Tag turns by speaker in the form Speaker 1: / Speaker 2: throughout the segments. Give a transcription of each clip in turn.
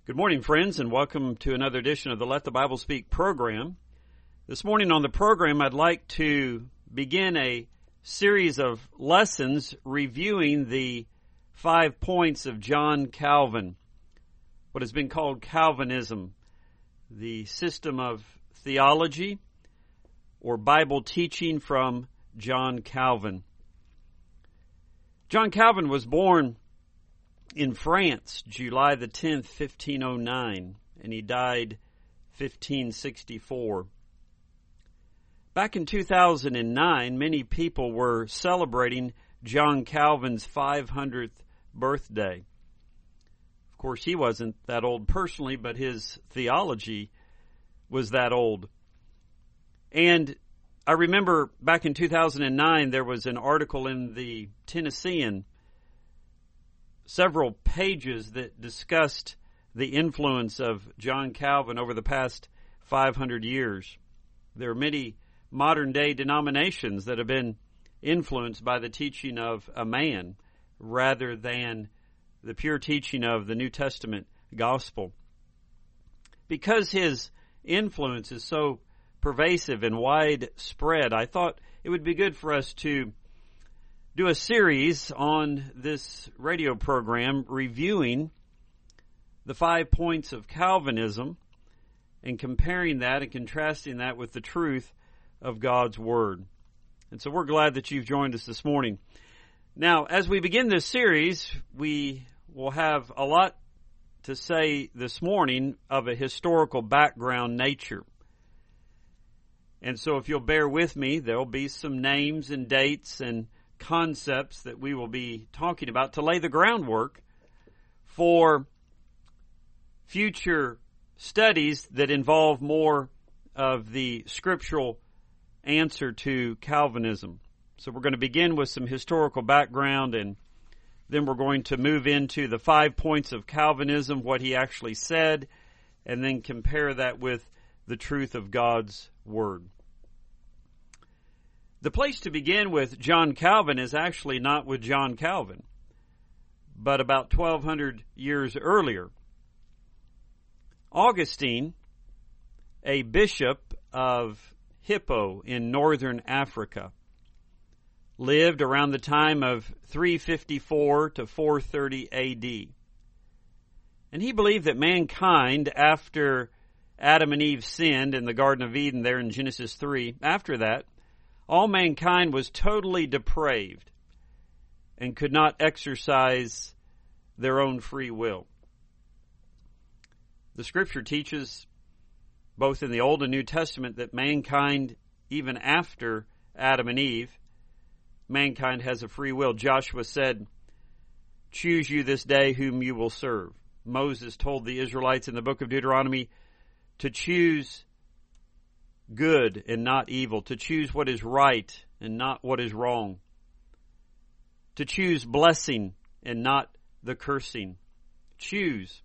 Speaker 1: Good morning, friends, and welcome to another edition of the Let the Bible Speak program. This morning on the program, I'd like to begin a series of lessons reviewing the 5 points of John Calvin, what has been called Calvinism, the system of theology or Bible teaching from John Calvin. John Calvin was born in France, July the 10th, 1509, and he died 1564. Back in 2009, many people were celebrating John Calvin's 500th birthday. Of course, he wasn't that old personally, but his theology was that old. And I remember back in 2009, there was an article in the Tennessean, several pages that discussed the influence of John Calvin over the past 500 years. There are many modern-day denominations that have been influenced by the teaching of a man rather than the pure teaching of the New Testament gospel. Because his influence is so pervasive and widespread, I thought it would be good for us to do a series on this radio program reviewing the 5 points of Calvinism and comparing that and contrasting that with the truth of God's Word. And so we're glad that you've joined us this morning. Now, as we begin this series, we will have a lot to say this morning of a historical background nature. And so if you'll bear with me, there'll be some names and dates and concepts that we will be talking about to lay the groundwork for future studies that involve more of the scriptural answer to Calvinism. So we're going to begin with some historical background, and then we're going to move into the 5 points of Calvinism, what he actually said, and then compare that with the truth of God's Word. The place to begin with John Calvin is actually not with John Calvin, but about 1,200 years earlier. Augustine, a bishop of Hippo in northern Africa, lived around the time of 354 to 430 A.D. And he believed that mankind, after Adam and Eve sinned in the Garden of Eden there in Genesis 3, after that, all mankind was totally depraved and could not exercise their own free will. The Scripture teaches, both in the Old and New Testament, that mankind, even after Adam and Eve, mankind has a free will. Joshua said, "Choose you this day whom you will serve." Moses told the Israelites in the book of Deuteronomy to choose good and not evil, to choose what is right and not what is wrong, to choose blessing and not the cursing. Choose.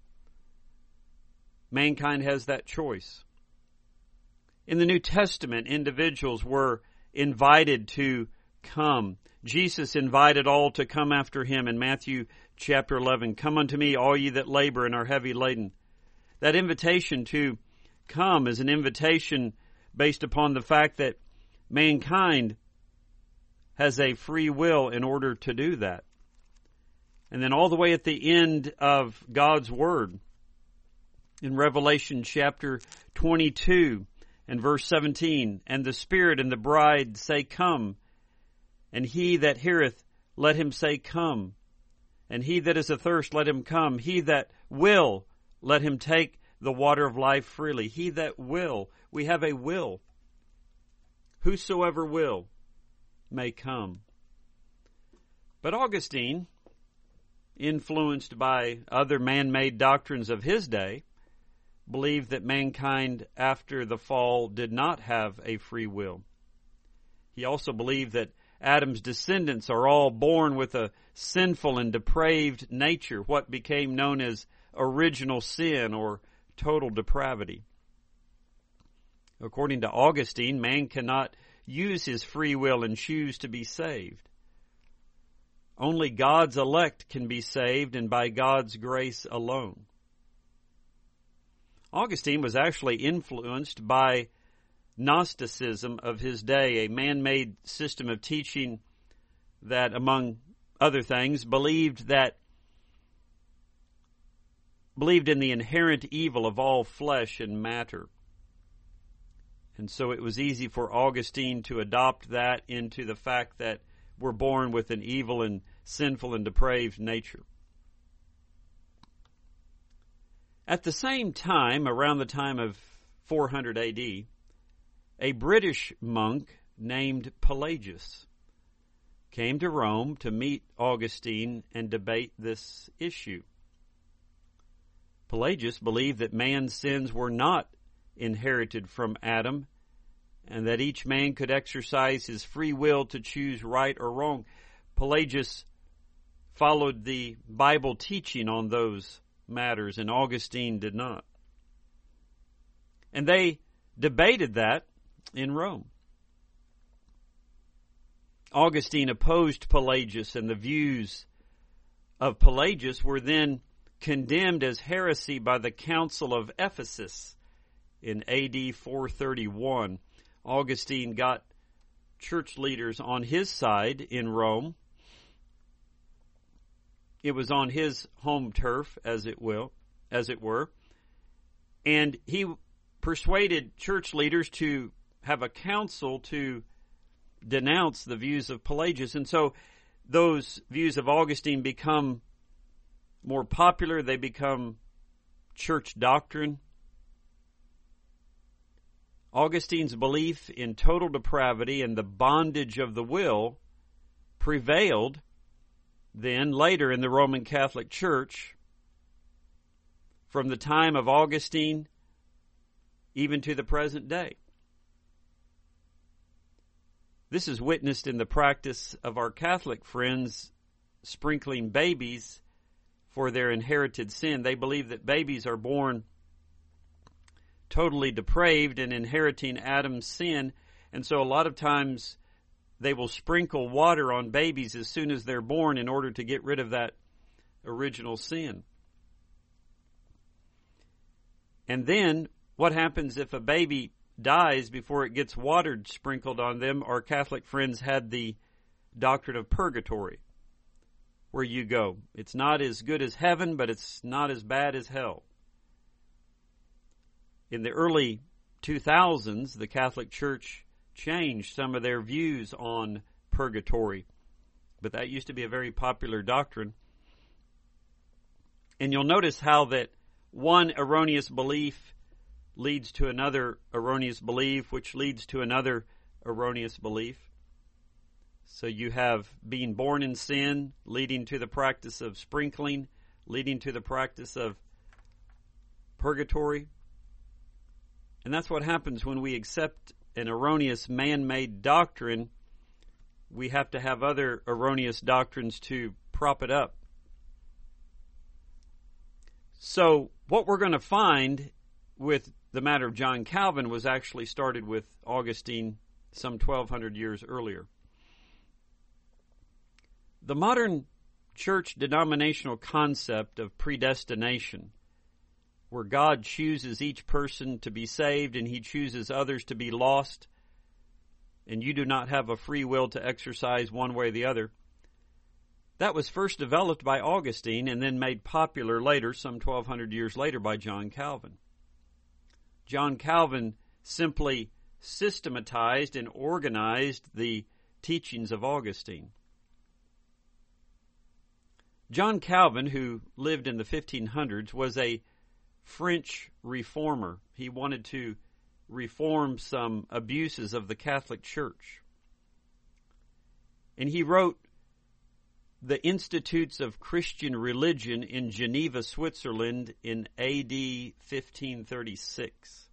Speaker 1: Mankind has that choice. In the New Testament, individuals were invited to come. Jesus invited all to come after him in Matthew chapter 11. "Come unto me, all ye that labor and are heavy laden." That invitation to come is an invitation based upon the fact that mankind has a free will in order to do that. And then all the way at the end of God's Word, in Revelation chapter 22 and verse 17, "And the Spirit and the bride say, Come. And he that heareth, let him say, Come. And he that is athirst, let him come. He that will, let him take the water of life freely." He that will. We have a will. Whosoever will may come. But Augustine, influenced by other man-made doctrines of his day, believed that mankind after the fall did not have a free will. He also believed that Adam's descendants are all born with a sinful and depraved nature, what became known as original sin or total depravity. According to Augustine, man cannot use his free will and choose to be saved. Only God's elect can be saved, and by God's grace alone. Augustine was actually influenced by Gnosticism of his day, a man-made system of teaching that, among other things, believed in the inherent evil of all flesh and matter. And so it was easy for Augustine to adopt that into the fact that we're born with an evil and sinful and depraved nature. At the same time, around the time of 400 AD, a British monk named Pelagius came to Rome to meet Augustine and debate this issue. Pelagius believed that man's sins were not inherited from Adam, and that each man could exercise his free will to choose right or wrong. Pelagius followed the Bible teaching on those matters, and Augustine did not. And they debated that in Rome. Augustine opposed Pelagius, and the views of Pelagius were then condemned as heresy by the Council of Ephesus in AD 431. Augustine got church leaders on his side in Rome. It was on his home turf, as it were, and he persuaded church leaders to have a council to denounce the views of Pelagius. And so those views of Augustine become more popular. They become church doctrine. Augustine's belief in total depravity and the bondage of the will prevailed then later in the Roman Catholic Church from the time of Augustine even to the present day. This is witnessed in the practice of our Catholic friends sprinkling babies for their inherited sin. They believe that babies are born totally depraved and inheriting Adam's sin, and so a lot of times they will sprinkle water on babies as soon as they're born in order to get rid of that original sin. And then what happens if a baby dies before it gets water sprinkled on them? Our Catholic friends had the doctrine of purgatory, where you go. It's not as good as heaven, but it's not as bad as hell. In the early 2000s, the Catholic Church changed some of their views on purgatory, but that used to be a very popular doctrine. And you'll notice how that one erroneous belief leads to another erroneous belief, which leads to another erroneous belief. So you have being born in sin, leading to the practice of sprinkling, leading to the practice of purgatory. And that's what happens when we accept an erroneous man-made doctrine. We have to have other erroneous doctrines to prop it up. So what we're going to find with the matter of John Calvin was actually started with Augustine some 1,200 years earlier. The modern church denominational concept of predestination, where God chooses each person to be saved and He chooses others to be lost, and you do not have a free will to exercise one way or the other, that was first developed by Augustine and then made popular later, some 1,200 years later, by John Calvin. John Calvin simply systematized and organized the teachings of Augustine. John Calvin, who lived in the 1500s, was a French reformer. He wanted to reform some abuses of the Catholic Church. And he wrote the Institutes of Christian Religion in Geneva, Switzerland in AD 1536.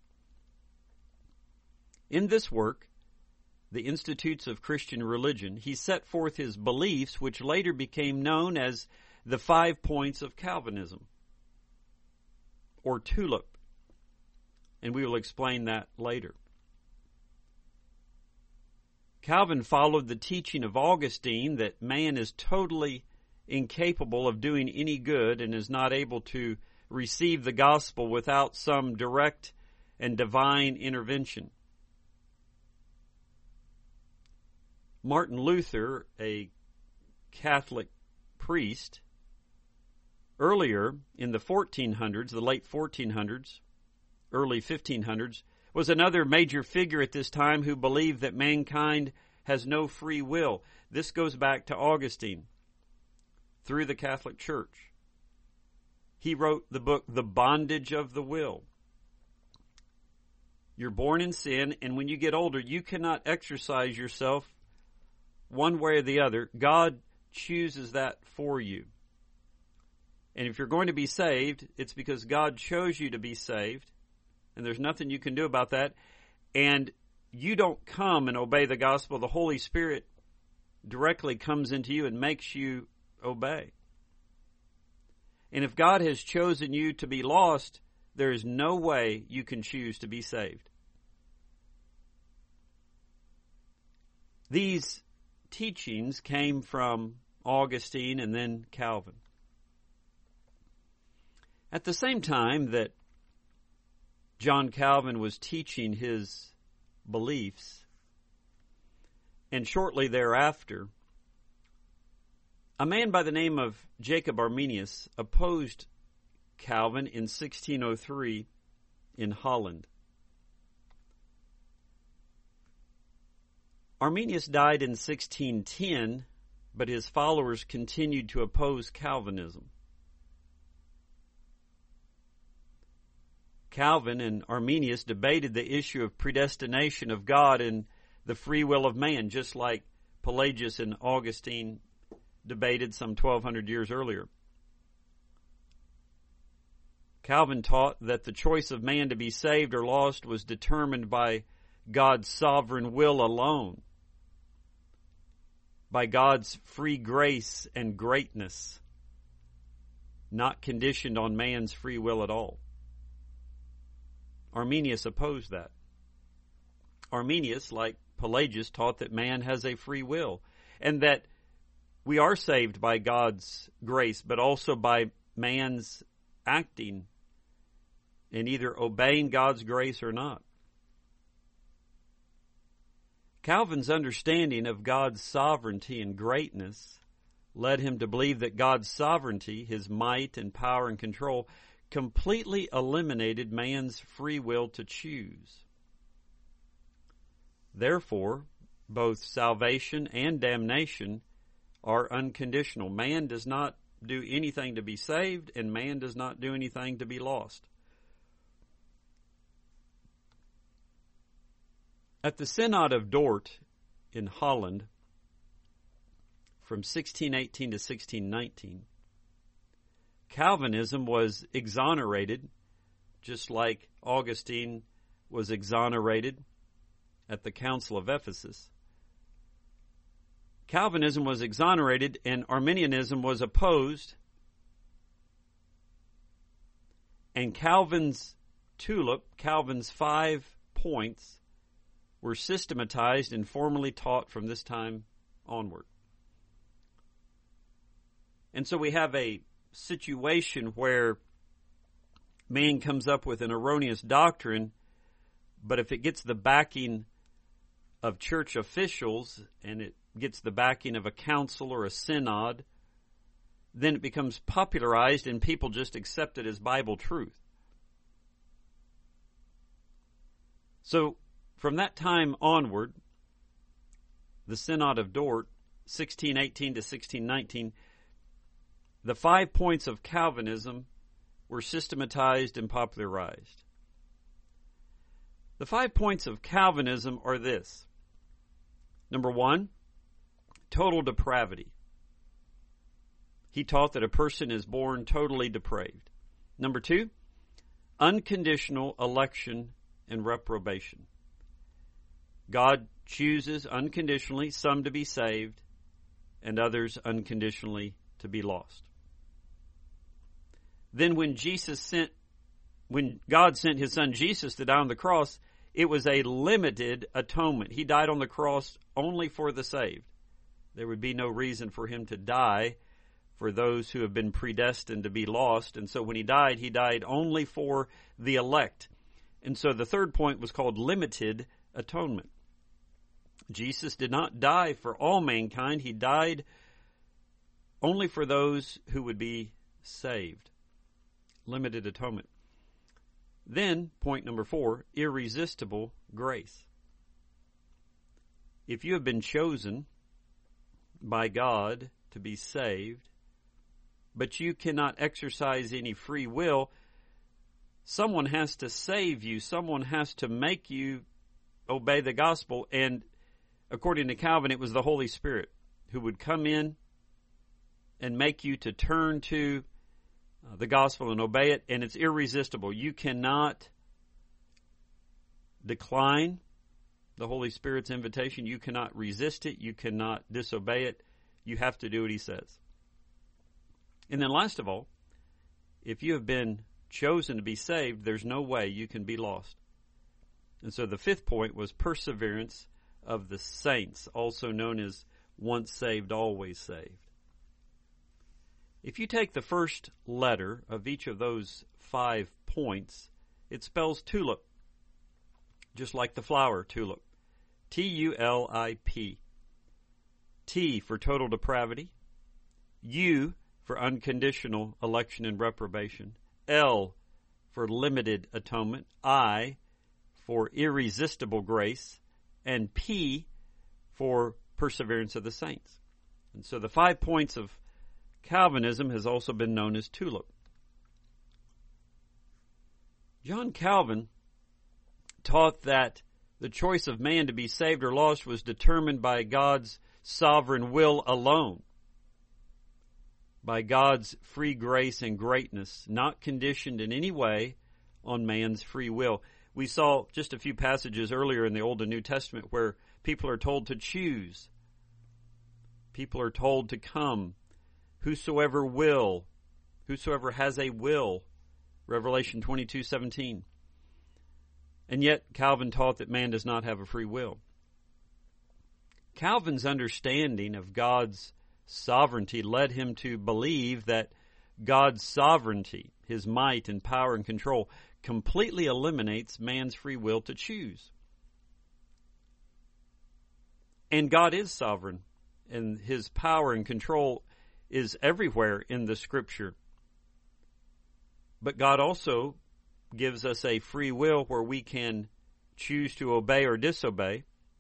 Speaker 1: In this work, the Institutes of Christian Religion, he set forth his beliefs, which later became known as the 5 points of Calvinism, or TULIP, and we will explain that later. Calvin followed the teaching of Augustine that man is totally incapable of doing any good and is not able to receive the gospel without some direct and divine intervention. Martin Luther, a Catholic priest, earlier in the 1400s, the late 1400s, early 1500s, was another major figure at this time who believed that mankind has no free will. This goes back to Augustine through the Catholic Church. He wrote the book, The Bondage of the Will. You're born in sin, and when you get older, you cannot exercise yourself one way or the other. God chooses that for you. And if you're going to be saved, it's because God chose you to be saved, and there's nothing you can do about that. And you don't come and obey the gospel. The Holy Spirit directly comes into you and makes you obey. And if God has chosen you to be lost, there is no way you can choose to be saved. These teachings came from Augustine and then Calvin. At the same time that John Calvin was teaching his beliefs, and shortly thereafter, a man by the name of Jacob Arminius opposed Calvin in 1603 in Holland. Arminius died in 1610, but his followers continued to oppose Calvinism. Calvin and Arminius debated the issue of predestination of God and the free will of man, just like Pelagius and Augustine debated some 1,200 years earlier. Calvin taught that the choice of man to be saved or lost was determined by God's sovereign will alone, by God's free grace and greatness, not conditioned on man's free will at all. Arminius opposed that. Arminius, like Pelagius, taught that man has a free will and that we are saved by God's grace, but also by man's acting and either obeying God's grace or not. Calvin's understanding of God's sovereignty and greatness led him to believe that God's sovereignty, his might and power and control, completely eliminated man's free will to choose. Therefore, both salvation and damnation are unconditional. Man does not do anything to be saved, and man does not do anything to be lost. At the Synod of Dort in Holland, from 1618 to 1619, Calvinism was exonerated, just like Augustine was exonerated at the Council of Ephesus. Calvinism was exonerated and Arminianism was opposed. And Calvin's tulip, Calvin's 5 points, were systematized and formally taught from this time onward. And so we have a situation where man comes up with an erroneous doctrine, but if it gets the backing of church officials and it gets the backing of a council or a synod, then it becomes popularized and people just accept it as Bible truth. So from that time onward, the Synod of Dort, 1618 to 1619, the 5 points of Calvinism were systematized and popularized. The 5 points of Calvinism are this. Number 1, total depravity. He taught that a person is born totally depraved. Number 2, unconditional election and reprobation. God chooses unconditionally some to be saved and others unconditionally to be lost. Then when God sent his son Jesus to die on the cross, it was a limited atonement. He died on the cross only for the saved. There would be no reason for him to die for those who have been predestined to be lost. And so when he died only for the elect. And so the third point was called limited atonement. Jesus did not die for all mankind. He died only for those who would be saved. Limited atonement. Then, point number 4, irresistible grace. If you have been chosen by God to be saved, but you cannot exercise any free will, someone has to save you. Someone has to make you obey the gospel. And according to Calvin, it was the Holy Spirit who would come in and make you to turn to the gospel and obey it. And it's irresistible. You cannot decline the Holy Spirit's invitation. You cannot resist it. You cannot disobey it. You have to do what he says. And then last of all, if you have been chosen to be saved, there's no way you can be lost. And so the fifth point was perseverance of the saints, also known as once saved, always saved. If you take the first letter of each of those 5 points, it spells tulip, just like the flower tulip. T-U-L-I-P. T for total depravity. U for unconditional election and reprobation. L for limited atonement. I for irresistible grace. And P for perseverance of the saints. And so the 5 points of Calvinism has also been known as tulip. John Calvin taught that the choice of man to be saved or lost was determined by God's sovereign will alone, by God's free grace and greatness, not conditioned in any way on man's free will. We saw just a few passages earlier in the Old and New Testament where people are told to choose. People are told to come. Whosoever will, whosoever has a will, Revelation 22:17. And yet Calvin taught that man does not have a free will. Calvin's understanding of God's sovereignty led him to believe that God's sovereignty, his might and power and control, completely eliminates man's free will to choose. And God is sovereign, and his power and control is everywhere in the Scripture. But God also gives us a free will where we can choose to obey or disobey.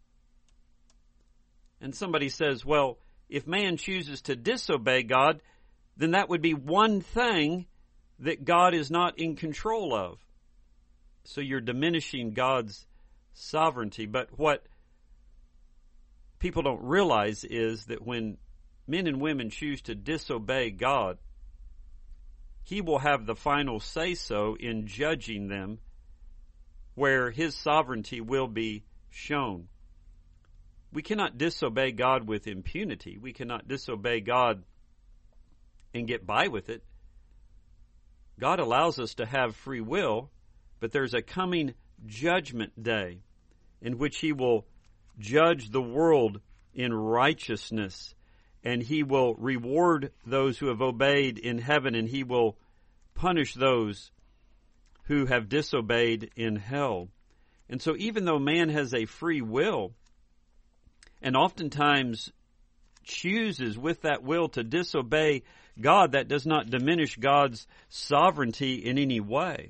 Speaker 1: And somebody says, well, if man chooses to disobey God, then that would be one thing that God is not in control of. So you're diminishing God's sovereignty. But what people don't realize is that when men and women choose to disobey God, he will have the final say-so in judging them, where his sovereignty will be shown. We cannot disobey God with impunity. We cannot disobey God and get by with it. God allows us to have free will, but there's a coming judgment day in which he will judge the world in righteousness, and he will reward those who have obeyed in heaven, and he will punish those who have disobeyed in hell. And so even though man has a free will, and oftentimes chooses with that will to disobey God, that does not diminish God's sovereignty in any way.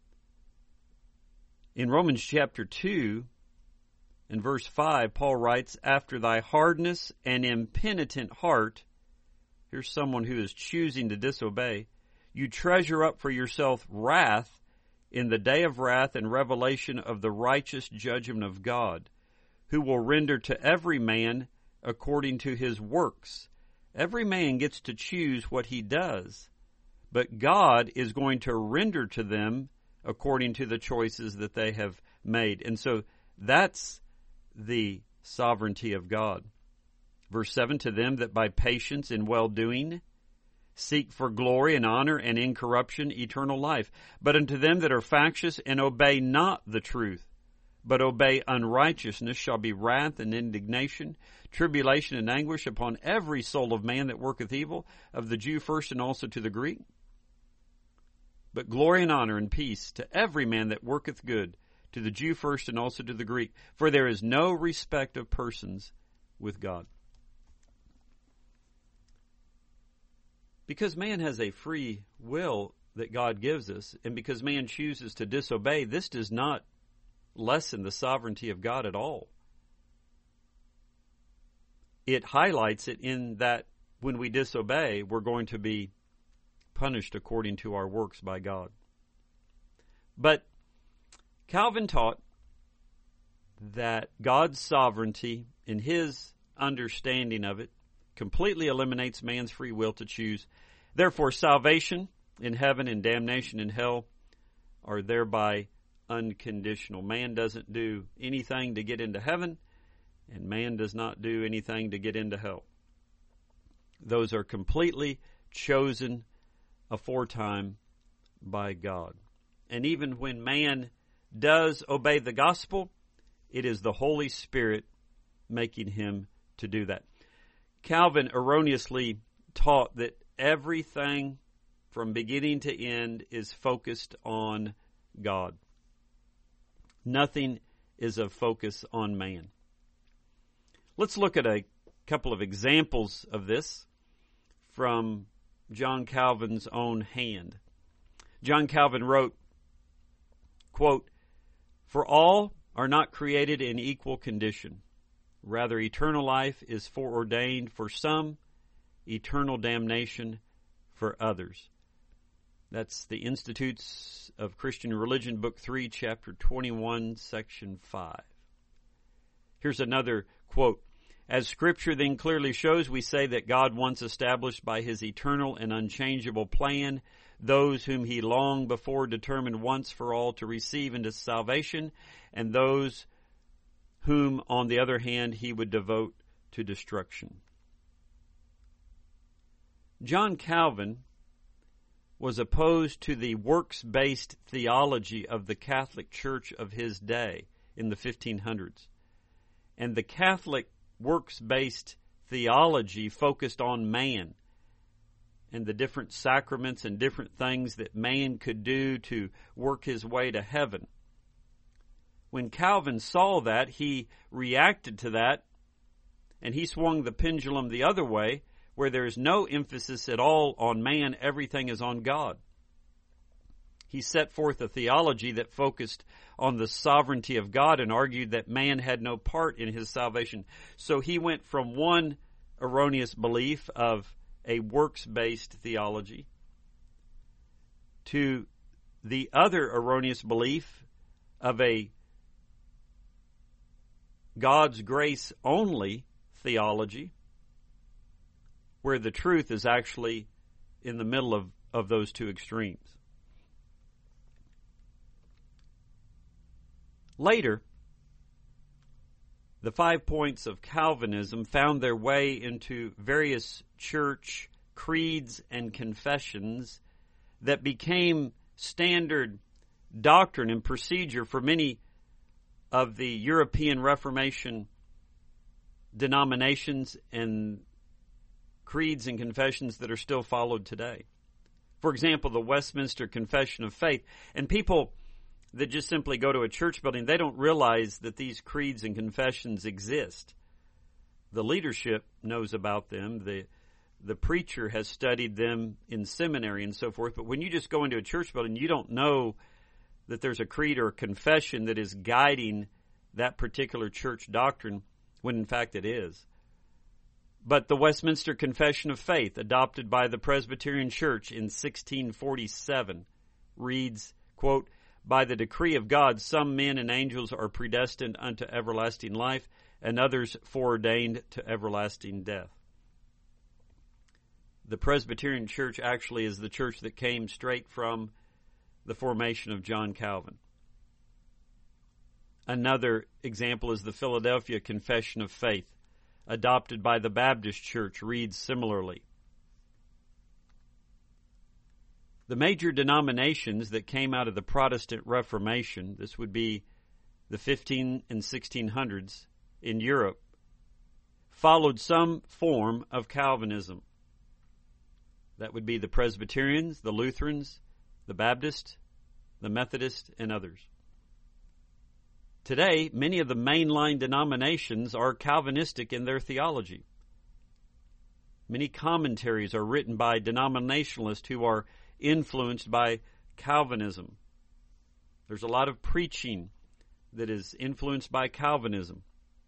Speaker 1: In Romans chapter 2, in verse 5, Paul writes, after thy hardness and impenitent heart, here's someone who is choosing to disobey, you treasure up for yourself wrath in the day of wrath and revelation of the righteous judgment of God, who will render to every man according to his works. Every man gets to choose what he does, but God is going to render to them according to the choices that they have made. And so that's the sovereignty of God. Verse 7, to them that by patience in well-doing seek for glory and honor and incorruption, eternal life. But unto them that are factious and obey not the truth, but obey unrighteousness shall be wrath and indignation, tribulation and anguish upon every soul of man that worketh evil, of the Jew first and also to the Greek. But glory and honor and peace to every man that worketh good, to the Jew first and also to the Greek. For there is no respect of persons with God. Because man has a free will that God gives us, and because man chooses to disobey, this does not lessen the sovereignty of God at all. It highlights it in that when we disobey, we're going to be punished according to our works by God. But Calvin taught that God's sovereignty, in his understanding of it, completely eliminates man's free will to choose. Therefore, salvation in heaven and damnation in hell are thereby unconditional. Man doesn't do anything to get into heaven, and man does not do anything to get into hell. Those are completely chosen aforetime by God. And even when man does obey the gospel, it is the Holy Spirit making him to do that. Calvin erroneously taught that everything from beginning to end is focused on God. Nothing is of focus on man. Let's look at a couple of examples of this from John Calvin's own hand. John Calvin wrote, quote, "For all are not created in equal condition. Rather, eternal life is foreordained for some, eternal damnation for others." That's the Institutes of Christian Religion, Book 3, Chapter 21, Section 5. Here's another quote. "As Scripture then clearly shows, we say that God once established by His eternal and unchangeable plan those whom He long before determined once for all to receive into salvation, and those whom, on the other hand, He would devote to destruction." John Calvin was opposed to the works-based theology of the Catholic Church of his day in the 1500s. And the Catholic works-based theology focused on man and the different sacraments and different things that man could do to work his way to heaven. When Calvin saw that, he reacted to that, and he swung the pendulum the other way, where there is no emphasis at all on man, everything is on God. He set forth a theology that focused on the sovereignty of God and argued that man had no part in his salvation. So he went from one erroneous belief of a works-based theology to the other erroneous belief of a God's grace only theology, where the truth is actually in the middle of those two extremes. Later, the 5 points of Calvinism found their way into various church creeds and confessions that became standard doctrine and procedure for many of the European Reformation denominations and creeds and confessions that are still followed today. For example, the Westminster Confession of Faith. And people that just simply go to a church building, they don't realize that these creeds and confessions exist. The leadership knows about them. The preacher has studied them in seminary and so forth. But when you just go into a church building, you don't know that there's a creed or a confession that is guiding that particular church doctrine, when in fact it is. But the Westminster Confession of Faith, adopted by the Presbyterian Church in 1647, reads, quote, "By the decree of God, some men and angels are predestined unto everlasting life, and others foreordained to everlasting death." The Presbyterian Church actually is the church that came straight from the formation of John Calvin. Another example is the Philadelphia Confession of Faith, adopted by the Baptist Church, reads similarly. The major denominations that came out of the Protestant Reformation, this would be the 15 and 1600s in Europe, followed some form of Calvinism. That would be the Presbyterians, the Lutherans, the Baptists, the Methodists, and others. Today, many of the mainline denominations are Calvinistic in their theology. Many commentaries are written by denominationalists who are influenced by Calvinism. There's a lot of preaching that is influenced by Calvinism.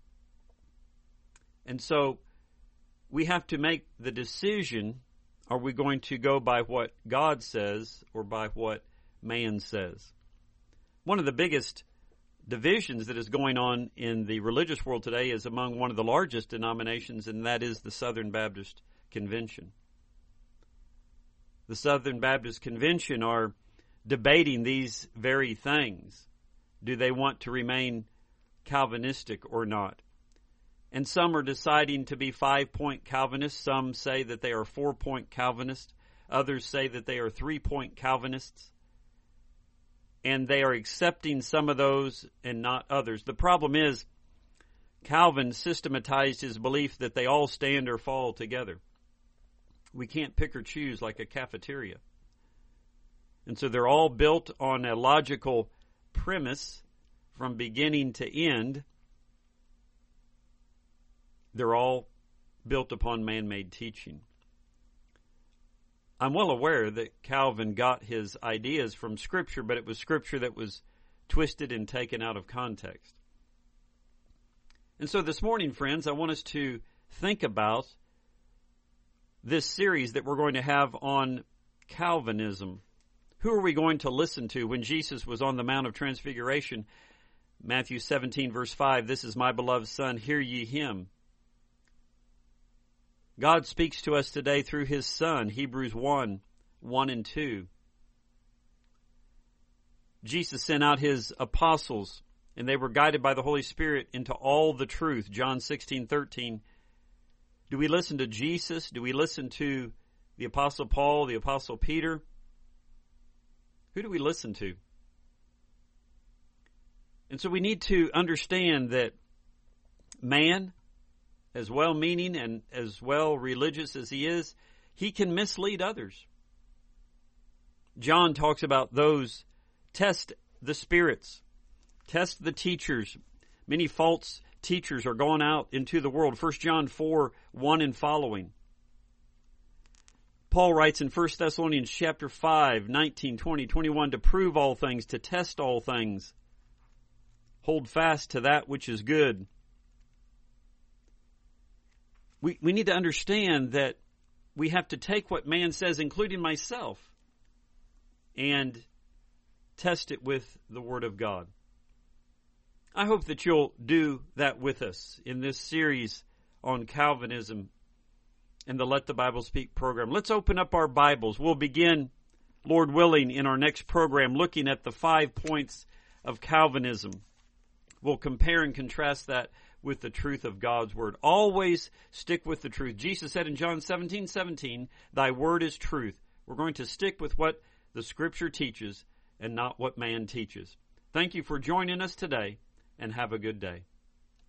Speaker 1: And so we have to make the decision, are we going to go by what God says or by what man says? One of the biggest divisions that is going on in the religious world today is among one of the largest denominations, and that is the Southern Baptist Convention. The Southern Baptist Convention are debating these very things. Do they want to remain Calvinistic or not? And some are deciding to be 5-point Calvinists. Some say that they are 4-point Calvinists. Others say that they are 3-point Calvinists. And they are accepting some of those and not others. The problem is, Calvin systematized his belief that they all stand or fall together. We can't pick or choose like a cafeteria. And so they're all built on a logical premise from beginning to end. They're all built upon man-made teaching. I'm well aware that Calvin got his ideas from Scripture, but it was Scripture that was twisted and taken out of context. And so this morning, friends, I want us to think about this series that we're going to have on Calvinism. Who are we going to listen to when Jesus was on the Mount of Transfiguration? Matthew 17, verse 5, "This is my beloved Son, hear ye him." God speaks to us today through His Son, Hebrews 1, 1 and 2. Jesus sent out His apostles, and they were guided by the Holy Spirit into all the truth, John 16:13. Do we listen to Jesus? Do we listen to the Apostle Paul, the Apostle Peter? Who do we listen to? And so we need to understand that man, as well-meaning and as well religious as he is, he can mislead others. John talks about those, test the spirits, test the teachers. Many false teachers are going out into the world. 1 John 4, 1 and following. Paul writes in 1 Thessalonians chapter 5, 19, 20, 21, to prove all things, to test all things. Hold fast to that which is good. We need to understand that we have to take what man says, including myself, and test it with the Word of God. I hope that you'll do that with us in this series on Calvinism and the Let the Bible Speak program. Let's open up our Bibles. We'll begin, Lord willing, in our next program looking at the 5 points of Calvinism. We'll compare and contrast that with the truth of God's Word. Always stick with the truth. Jesus said in John 17:17, "Thy word is truth." We're going to stick with what the Scripture teaches and not what man teaches. Thank you for joining us today, and have a good day.